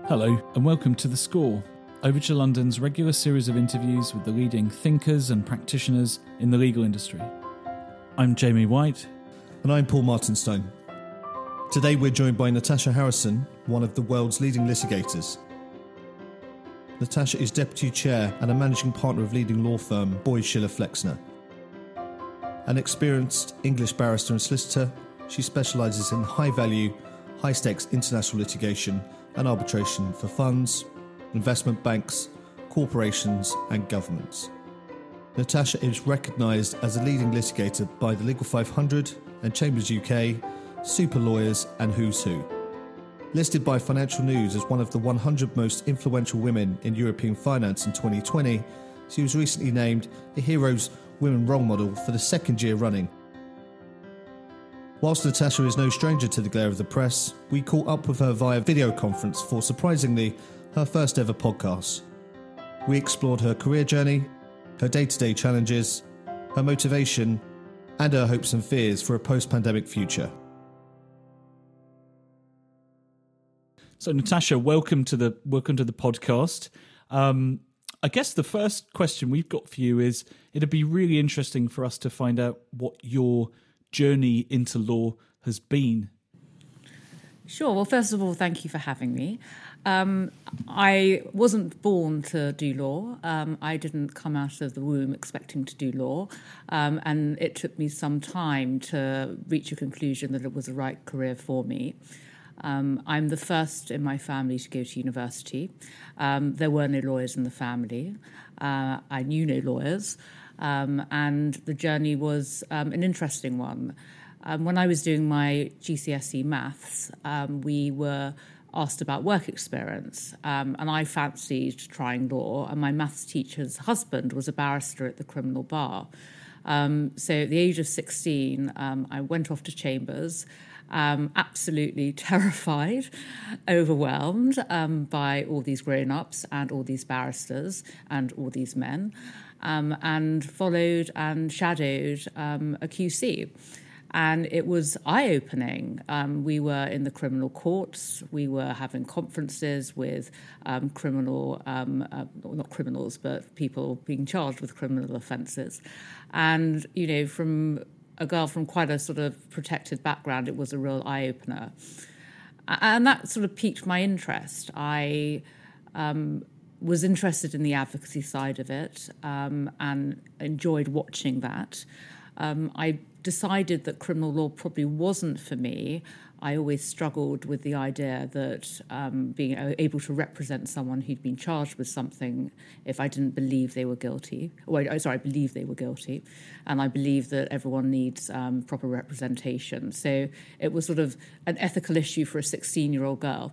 Hello and welcome to The Score, Overture London's regular series of interviews with the leading thinkers and practitioners in the legal industry. I'm Jamie White. And I'm Paul Martinstone. Today we're joined by Natasha Harrison, one of the world's leading litigators. Natasha is Deputy Chair and a Managing Partner of leading law firm Boyd Schiller Flexner. An experienced English barrister and solicitor, she specialises in high-value, high-stakes international litigation and arbitration for funds, investment banks, corporations and governments. Natasha is recognised as a leading litigator by the Legal 500 and Chambers UK, Super Lawyers and Who's Who. Listed by Financial News as one of the 100 most influential women in European finance in 2020, she was recently named the Heroes Women Role Model for the second year running. Whilst Natasha is no stranger to the glare of the press, we caught up with her via video conference for, surprisingly, her first ever podcast. We explored her career journey, her day-to-day challenges, her motivation, and her hopes and fears for a post-pandemic future. So, Natasha, welcome to the podcast. I guess the first question we've got for you is, it'd be really interesting for us to find out what your journey into law has been. Sure. Well, first of all, thank you for having me. I wasn't born to do law. I didn't come out of the womb expecting to do law. And it took me some time to reach a conclusion that it was the right career for me. I'm the first in my family to go to university. There were no lawyers in the family. I knew no lawyers. And the journey was an interesting one. When I was doing my GCSE maths, we were asked about work experience, and I fancied trying law, and my maths teacher's husband was a barrister at the criminal bar. So at the age of 16, I went off to Chambers, absolutely terrified, overwhelmed by all these grown-ups and all these barristers and all these men, and followed and shadowed a QC. And it was eye-opening. We were in the criminal courts. We were having conferences with not criminals, but people being charged with criminal offences. And, you know, from a girl from quite a sort of protected background, it was a real eye-opener. And that sort of piqued my interest. I was interested in the advocacy side of it and enjoyed watching that. I decided that criminal law probably wasn't for me. I always struggled with the idea that being able to represent someone who'd been charged with something if I didn't believe they were guilty. I believe they were guilty. And I believe that everyone needs proper representation. So it was sort of an ethical issue for a 16-year-old girl.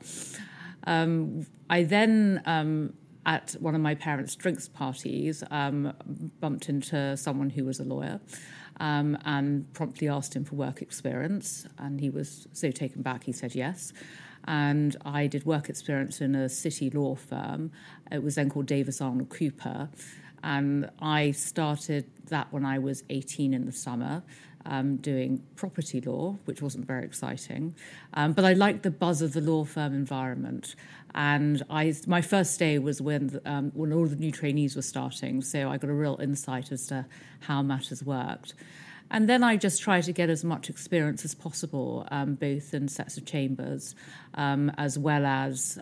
I then, at one of my parents' drinks parties, bumped into someone who was a lawyer. And promptly asked him for work experience, and he was so taken back he said yes. And I did work experience in a city law firm. It was then called Davis Arnold Cooper, and I started that when I was 18 in the summer, doing property law, which wasn't very exciting, but I liked the buzz of the law firm environment. And my first day was when all the new trainees were starting, so I got a real insight as to how matters worked. And then I just tried to get as much experience as possible, both in sets of chambers, as well as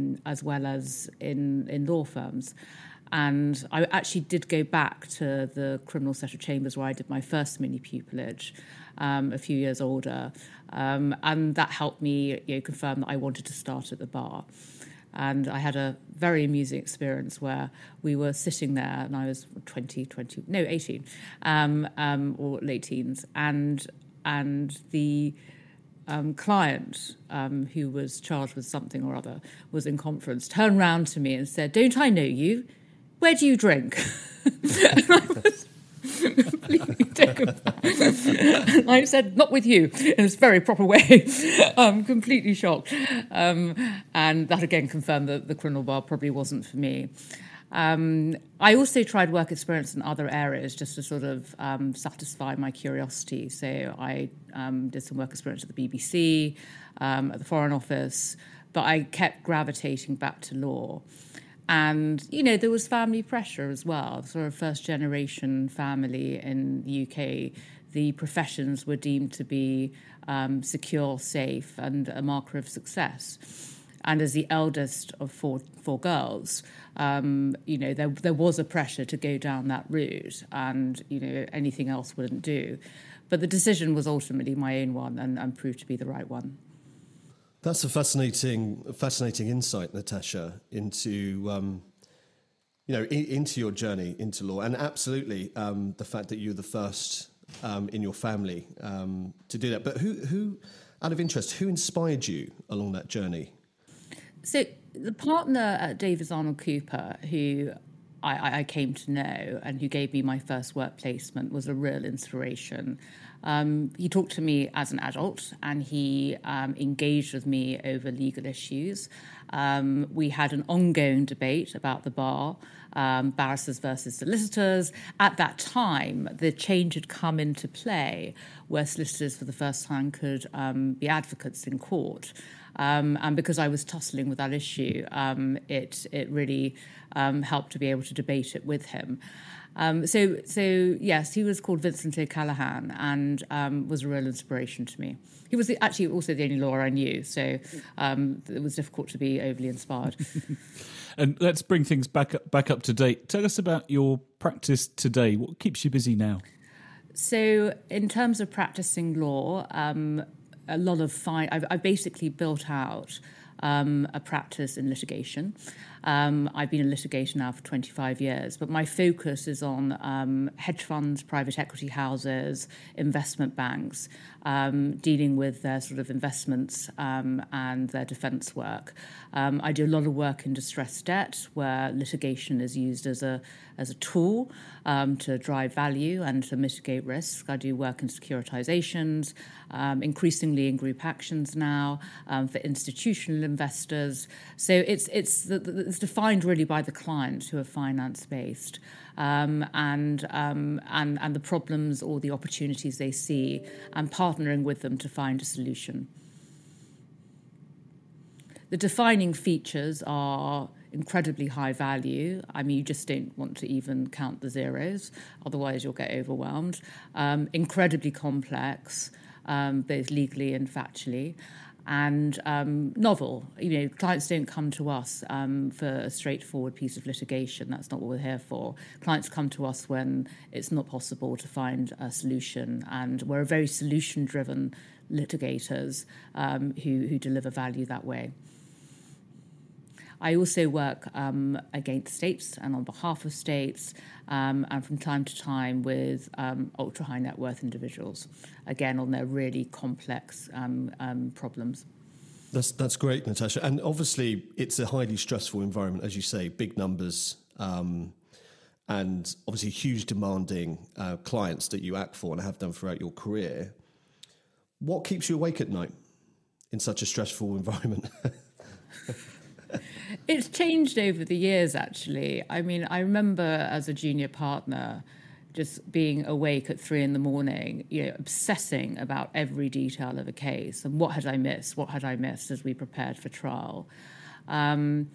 in law firms. And I actually did go back to the criminal set of chambers where I did my first mini pupillage, a few years older, and that helped me, confirm that I wanted to start at the bar. And I had a very amusing experience where we were sitting there, and I was 18, or late teens, and the client who was charged with something or other was in conference, turned round to me and said, "Don't I know you? Where do you drink?" And I was completely taken back. And I said, "Not with you," in a very proper way. Completely shocked. And that again confirmed that the criminal bar probably wasn't for me. I also tried work experience in other areas just to sort of satisfy my curiosity. So I did some work experience at the BBC, at the Foreign Office, but I kept gravitating back to law. And, there was family pressure as well. Sort of first-generation family in the UK, the professions were deemed to be secure, safe, and a marker of success. And as the eldest of four girls, there was a pressure to go down that route, and, anything else wouldn't do. But the decision was ultimately my own one and proved to be the right one. That's a fascinating insight, Natasha, into into your journey into law, and absolutely the fact that you're the first in your family to do that. But who, out of interest, who inspired you along that journey? So the partner at Davies Arnold Cooper, who I came to know and who gave me my first work placement, was a real inspiration. He talked to me as an adult, and he engaged with me over legal issues. We had an ongoing debate about the bar, barristers versus solicitors. At that time, the change had come into play where solicitors for the first time could be advocates in court. And because I was tussling with that issue, it really helped to be able to debate it with him. So yes, he was called Vincent O'Callaghan and was a real inspiration to me. He was actually also the only lawyer I knew, so it was difficult to be overly inspired. And let's bring things back up to date. Tell us about your practice today. What keeps you busy now? So in terms of practicing law, a lot of I've basically built out a practice in litigation. I've been in litigation now for 25 years, but my focus is on hedge funds, private equity houses, investment banks, dealing with their sort of investments and their defence work. I do a lot of work in distressed debt, where litigation is used as a tool to drive value and to mitigate risk. I do work in securitisations, increasingly in group actions now for institutional investors. So it's defined really by the clients who are finance based, and the problems or the opportunities they see, and partnering with them to find a solution. The defining features are incredibly high value. I mean, you just don't want to even count the zeros, otherwise you'll get overwhelmed. Incredibly complex, both legally and factually. And novel. Clients don't come to us for a straightforward piece of litigation. That's not what we're here for. Clients come to us when it's not possible to find a solution, and we're a very solution-driven litigators who deliver value that way. I also work against states and on behalf of states, and from time to time with ultra-high net worth individuals, again, on their really complex problems. That's great, Natasha. And obviously, it's a highly stressful environment, as you say, big numbers, and obviously huge demanding clients that you act for and have done throughout your career. What keeps you awake at night in such a stressful environment? It's changed over the years, actually. I mean, I remember as a junior partner just being awake at 3 a.m, obsessing about every detail of a case and what had I missed as we prepared for trial. And,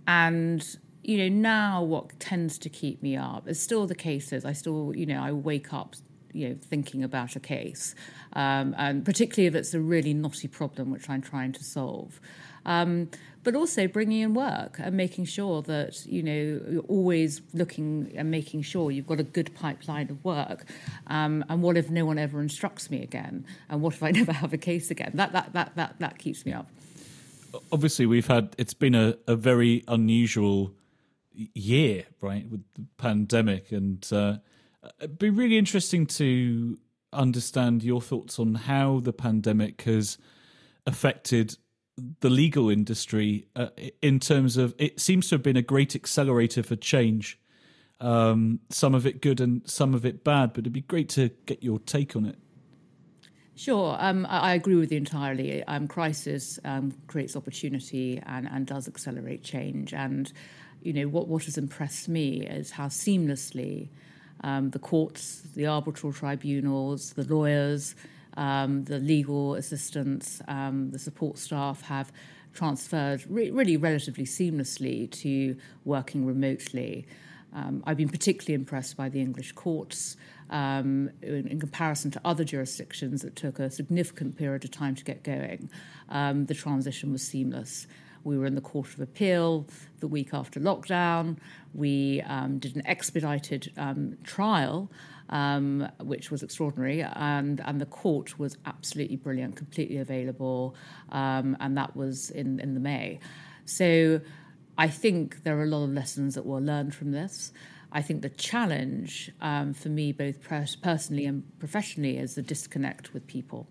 now what tends to keep me up is still the cases. I still, I wake up, thinking about a case, and particularly if it's a really knotty problem which I'm trying to solve. But also bringing in work and making sure that, you're always looking and making sure you've got a good pipeline of work. And what if no one ever instructs me again? And what if I never have a case again? That keeps me up. Obviously, it's been a very unusual year, right, with the pandemic. And it'd be really interesting to understand your thoughts on how the pandemic has affected the legal industry in terms of, it seems to have been a great accelerator for change, some of it good and some of it bad, but it'd be great to get your take on it. Sure, I agree with you entirely. Crisis creates opportunity and does accelerate change. And, what has impressed me is how seamlessly the courts, the arbitral tribunals, the lawyers, the legal assistants, the support staff have transferred really relatively seamlessly to working remotely. I've been particularly impressed by the English courts. In comparison to other jurisdictions that took a significant period of time to get going, the transition was seamless. We were in the Court of Appeal the week after lockdown. We did an expedited trial, which was extraordinary, and the court was absolutely brilliant, completely available, and that was in the May. So I think there are a lot of lessons that were learned from this. I think the challenge for me, both personally and professionally, is the disconnect with people.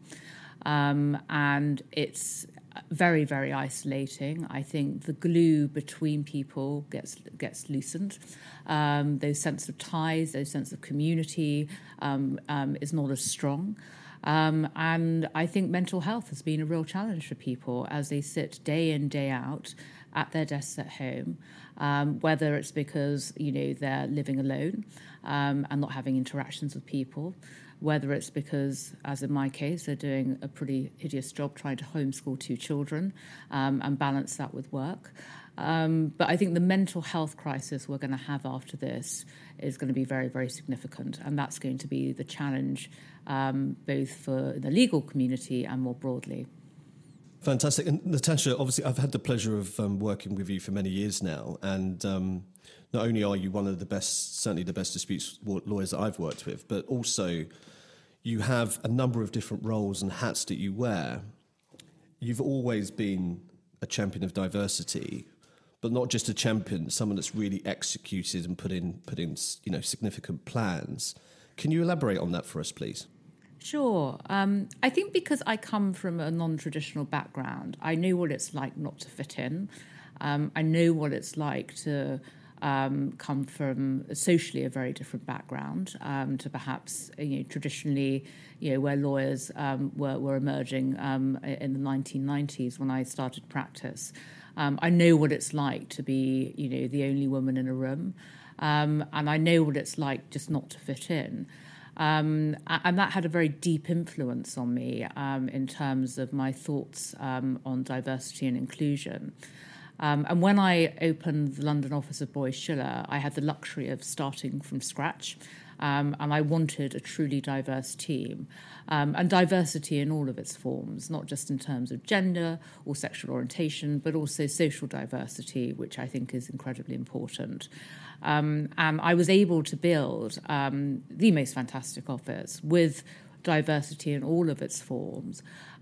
And it's very, very isolating. I think the glue between people gets loosened. Those sense of ties, those sense of community is not as strong. And I think mental health has been a real challenge for people as they sit day in, day out at their desks at home, whether it's because, they're living alone and not having interactions with people, whether it's because, as in my case, they're doing a pretty hideous job trying to homeschool 2 children and balance that with work. But I think the mental health crisis we're going to have after this is going to be very, very significant. And that's going to be the challenge both for the legal community and more broadly. Fantastic. And Natasha, obviously, I've had the pleasure of working with you for many years now. And not only are you one of the best, certainly the best disputes lawyers that I've worked with, but also you have a number of different roles and hats that you wear. You've always been a champion of diversity, but not just a champion, someone that's really executed and put in significant plans. Can you elaborate on that for us, please? Sure. I think because I come from a non-traditional background, I know what it's like not to fit in. I know what it's like to come from socially a very different background to perhaps traditionally where lawyers were emerging in the 1990s when I started practice. I know what it's like to be the only woman in a room, and I know what it's like just not to fit in. And that had a very deep influence on me in terms of my thoughts on diversity and inclusion. And when I opened the London office of Boyce Schiller, I had the luxury of starting from scratch. And I wanted a truly diverse team, and diversity in all of its forms, not just in terms of gender or sexual orientation, but also social diversity, which I think is incredibly important. And I was able to build the most fantastic office with diversity in all of its forms.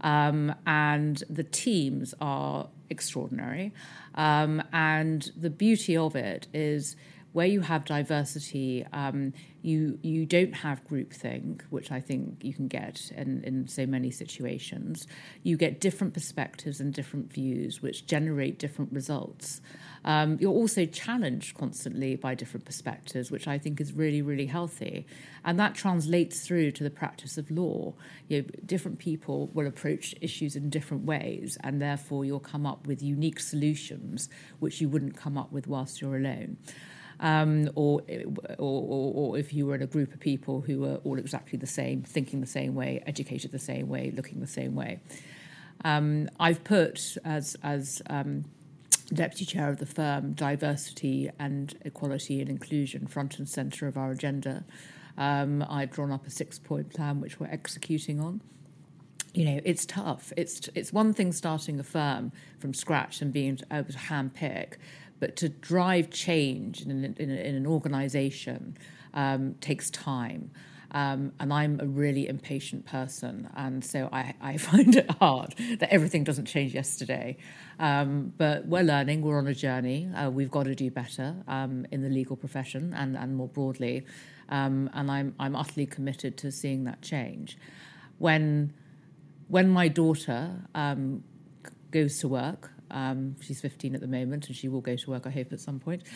And the teams are extraordinary. And the beauty of it is where you have diversity, you don't have groupthink, which I think you can get in so many situations. You get different perspectives and different views, which generate different results. You're also challenged constantly by different perspectives, which I think is really, really healthy. And that translates through to the practice of law. Different people will approach issues in different ways, and therefore you'll come up with unique solutions, which you wouldn't come up with whilst you're alone. Or if you were in a group of people who were all exactly the same, thinking the same way, educated the same way, looking the same way. I've put as Deputy Chair of the firm, diversity and equality and inclusion front and centre of our agenda. I've drawn up a 6-point plan which we're executing on. It's tough. It's one thing starting a firm from scratch and being able to handpick, but to drive change in an organisation takes time. And I'm a really impatient person, and so I find it hard that everything doesn't change yesterday. But we're learning, we're on a journey. We've got to do better in the legal profession and more broadly. And I'm utterly committed to seeing that change. When my daughter goes to work, she's 15 at the moment, and she will go to work, I hope, at some point.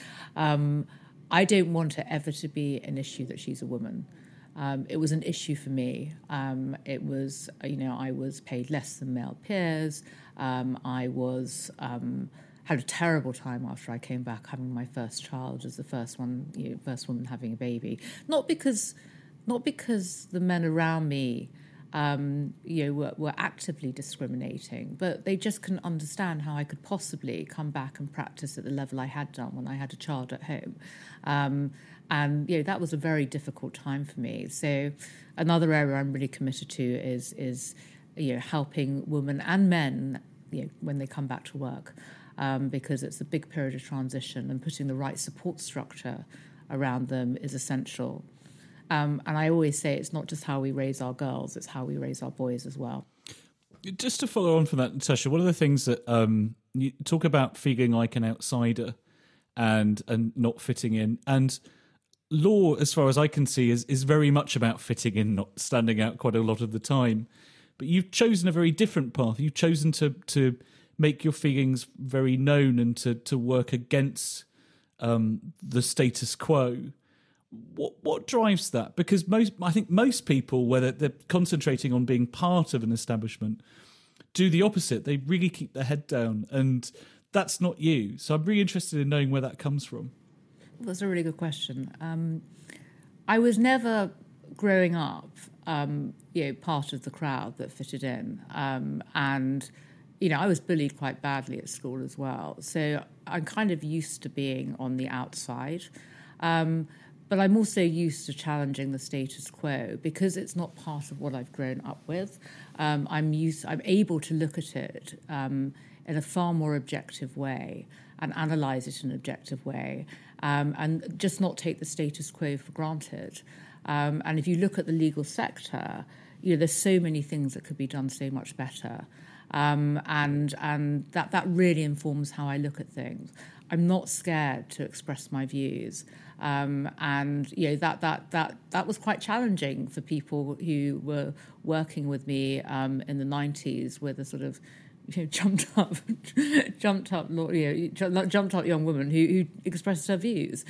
I don't want it ever to be an issue that she's a woman. It was an issue for me. It was, I was paid less than male peers. I was had a terrible time after I came back having my first child as the first woman having a baby. Not because the men around me were actively discriminating, but they just couldn't understand how I could possibly come back and practice at the level I had done when I had a child at home. And that was a very difficult time for me. So another area I'm really committed to is helping women and men when they come back to work, because it's a big period of transition, and putting the right support structure around them is essential. And I always say it's not just how we raise our girls, it's how we raise our boys as well. Just to follow on from that, Natasha, one of the things that you talk about feeling like an outsider and not fitting in, and law, as far as I can see, is very much about fitting in, not standing out quite a lot of the time. But you've chosen a very different path. You've chosen to make your feelings very known and to work against the status quo. What drives that? Because I think most people, whether they're concentrating on being part of an establishment, do the opposite. They really keep their head down, and that's not you. So I'm really interested in knowing where that comes from. That's a really good question. I was never, growing up, part of the crowd that fitted in, and I was bullied quite badly at school as well. So I'm kind of used to being on the outside. But I'm also used to challenging the status quo because it's not part of what I've grown up with. I'm able to look at it in a far more objective way and analyse it in an objective way, and just not take the status quo for granted. And if you look at the legal sector, there's so many things that could be done so much better. And that really informs how I look at things. I'm not scared to express my views. That was quite challenging for people who were working with me in the 90s with a sort of jumped up young woman who expressed her views,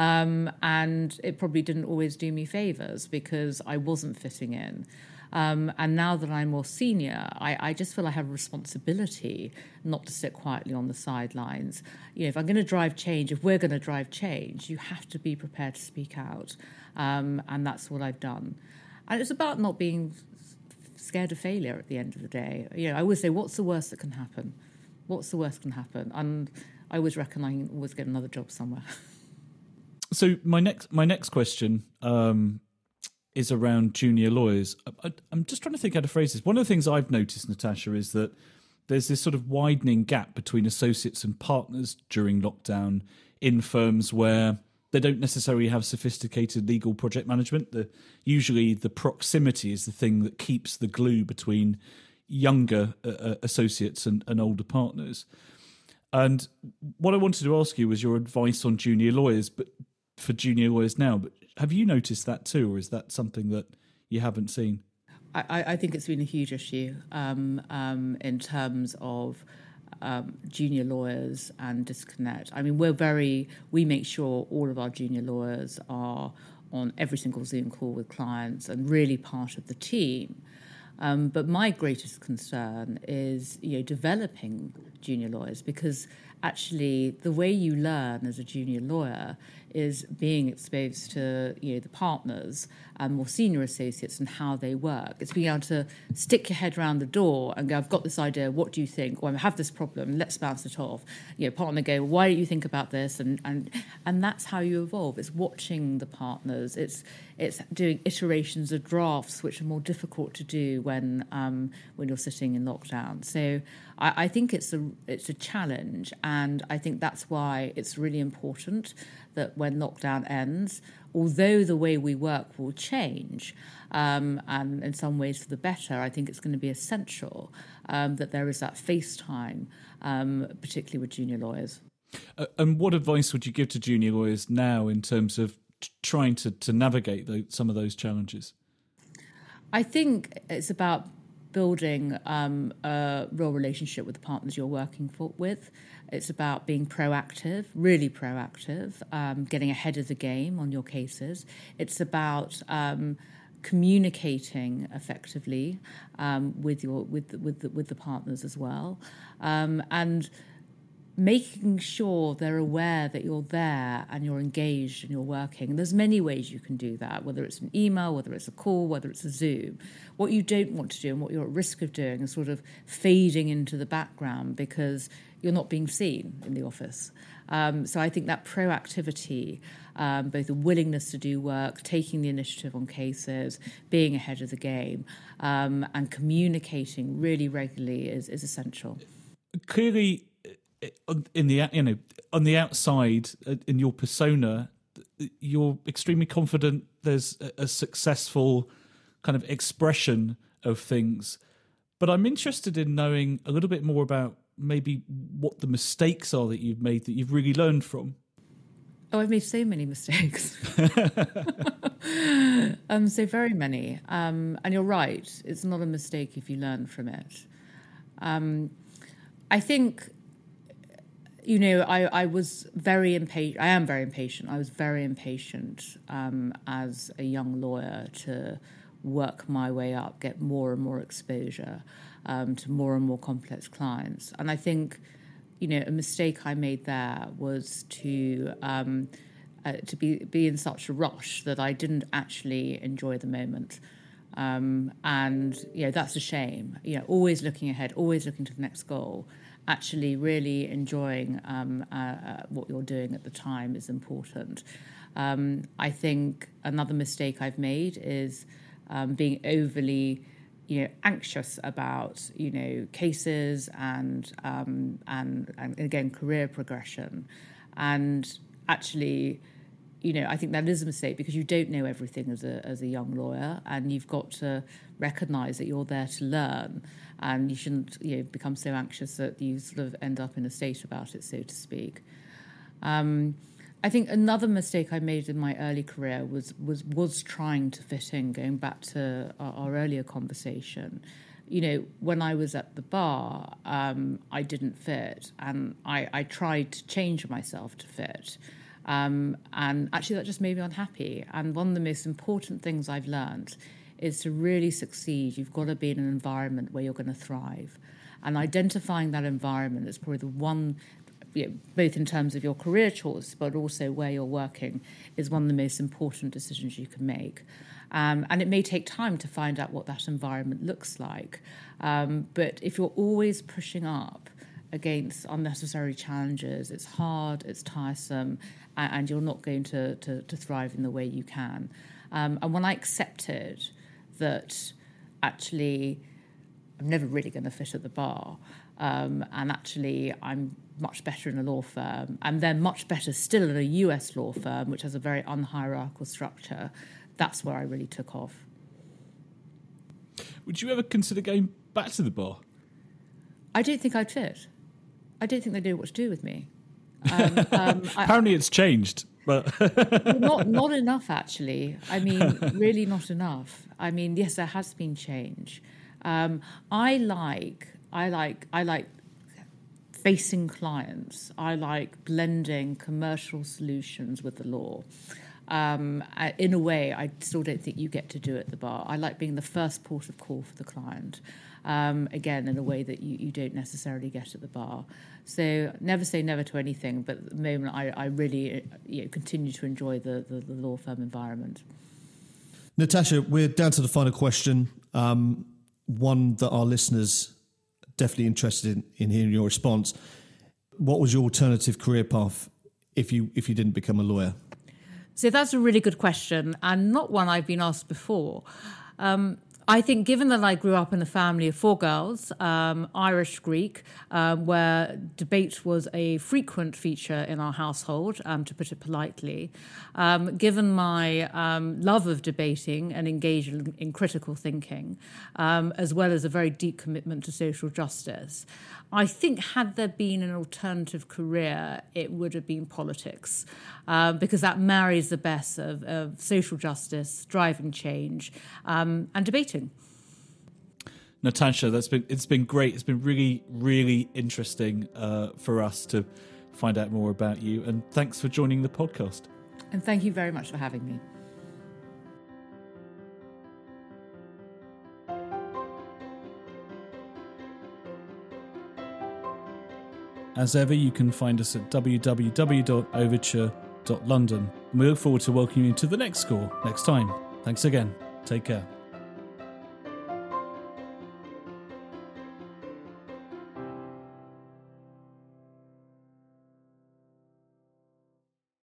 and it probably didn't always do me favours because I wasn't fitting in. And now that I'm more senior, I just feel I have a responsibility not to sit quietly on the sidelines. If I'm going to drive change, if we're going to drive change, you have to be prepared to speak out. And that's what I've done. And it's about not being scared of failure at the end of the day. I always say, what's the worst that can happen? What's the worst that can happen? And I always reckon I can always get another job somewhere. So my next question is around junior lawyers. I'm just trying to think how to phrase this. One of the things I've noticed, Natasha, is that there's this sort of widening gap between associates and partners during lockdown in firms where they don't necessarily have sophisticated legal project management. Usually the proximity is the thing that keeps the glue between younger associates and older partners. And what I wanted to ask you was your advice on junior lawyers, but for junior lawyers now. But have you noticed that too, or is that something that you haven't seen? I think it's been a huge issue in terms of junior lawyers and disconnect. I mean, we make sure all of our junior lawyers are on every single Zoom call with clients and really part of the team. But my greatest concern is, developing junior lawyers, because actually the way you learn as a junior lawyer is being exposed to, the partners and more senior associates and how they work. It's being able to stick your head around the door and go, I've got this idea, what do you think? Or I have this problem, let's bounce it off. Partner go, why don't you think about this? And that's how you evolve. It's watching the partners. It's doing iterations of drafts, which are more difficult to do when you're sitting in lockdown. So I think it's a challenge, and I think that's why it's really important that when lockdown ends, although the way we work will change, and in some ways for the better, I think it's going to be essential that there is that face time, particularly with junior lawyers. And what advice would you give to junior lawyers now in terms of trying to navigate some of those challenges? I think it's about building a real relationship with the partners you're working with. It's about being proactive, really proactive, getting ahead of the game on your cases. It's about communicating effectively with the partners as well, and making sure they're aware that you're there and you're engaged and you're working. And there's many ways you can do that, whether it's an email, whether it's a call, whether it's a Zoom. What you don't want to do and what you're at risk of doing is sort of fading into the background because you're not being seen in the office. So I think that proactivity, both the willingness to do work, taking the initiative on cases, being ahead of the game, and communicating really regularly is essential. Clearly, on the outside, in your persona, you're extremely confident. There's a successful kind of expression of things, but I'm interested in knowing a little bit more about maybe what the mistakes are that you've made that you've really learned from. Oh, I've made so many mistakes. So very many. And you're right, it's not a mistake if you learn from it. I think, I was very impatient. I am very impatient. I was very impatient as a young lawyer to work my way up, get more and more exposure to more and more complex clients. And I think, a mistake I made there was to be in such a rush that I didn't actually enjoy the moment. And that's a shame. Always looking ahead, always looking to the next goal. Actually, really enjoying what you're doing at the time is important. I think another mistake I've made is being overly, anxious about, cases and again career progression, and actually. I think that is a mistake because you don't know everything as a young lawyer, and you've got to recognise that you're there to learn, and you shouldn't become so anxious that you sort of end up in a state about it, so to speak. I think another mistake I made in my early career was trying to fit in. Going back to our earlier conversation, when I was at the bar, I didn't fit, and I tried to change myself to fit. And actually that just made me unhappy. And one of the most important things I've learned is to really succeed, you've got to be in an environment where you're going to thrive. And identifying that environment is probably the one, both in terms of your career choice, but also where you're working, is one of the most important decisions you can make. And it may take time to find out what that environment looks like. But if you're always pushing up against unnecessary challenges, it's hard, it's tiresome, and you're not going to thrive in the way you can. And when I accepted that actually I'm never really going to fit at the bar, and actually I'm much better in a law firm, and then much better still in a US law firm, which has a very unhierarchical structure, that's where I really took off. Would you ever consider going back to the bar? I don't think I'd fit. I don't think they know what to do with me. Apparently it's changed, but not enough, actually. I mean, really not enough. I mean, yes, there has been change. I like facing clients. I like blending commercial solutions with the law. In a way, I still don't think you get to do at the bar. I like being the first port of call for the client. Again, in a way that you don't necessarily get at the bar. So never say never to anything, but at the moment I really continue to enjoy the law firm environment. Natasha, we're down to the final question, one that our listeners are definitely interested in hearing your response. What was your alternative career path if you didn't become a lawyer? So that's a really good question, and not one I've been asked before. I think given that I grew up in a family of 4 girls, Irish Greek, where debate was a frequent feature in our household, to put it politely, given my love of debating and engaging in critical thinking, as well as a very deep commitment to social justice, I think had there been an alternative career, it would have been politics, because that marries the best of social justice, driving change, and debating. Natasha, it's been great. It's been really, really interesting for us to find out more about you. And thanks for joining the podcast. And thank you very much for having me. As ever, you can find us at www.overture.london. And we look forward to welcoming you to the next score next time. Thanks again. Take care.